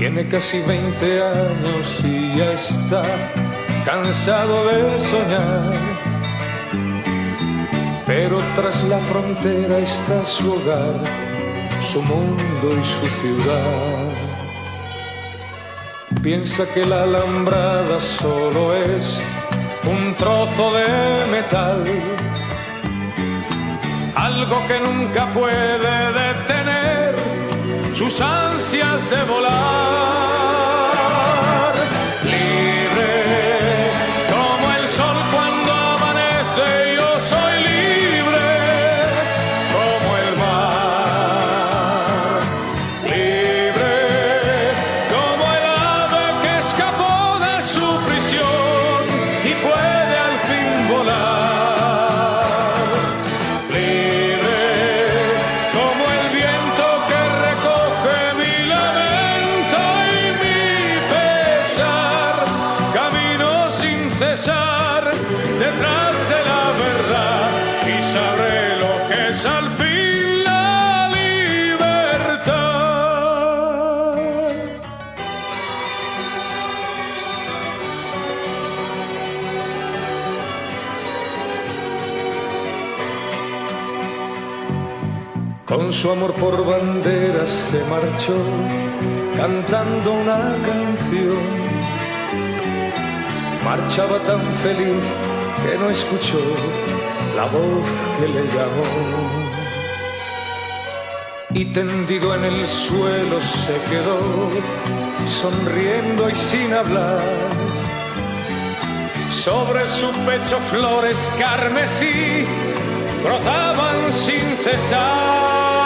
Tiene casi 20 años y ya está cansado de soñar. Pero tras la frontera está su hogar, su mundo y su ciudad. Piensa que la alambrada solo es un trozo de metal, algo que nunca puede detener sus ansias de volar. Libre como el sol cuando amanece, yo soy libre como el mar. Libre como el ave que escapó de su prisión y puede al fin volar. Libre como el viento que recoge mi lamento y mi pesar. Camino sin cesar detrás de la verdad y sabré lo que es al fin la libertad. Con su amor por banderas se marchó cantando una canción. Marchaba tan feliz que no escuchó la voz que le llamó. Y tendido en el suelo se quedó, sonriendo y sin hablar. Sobre su pecho flores carmesí brotaban sin cesar.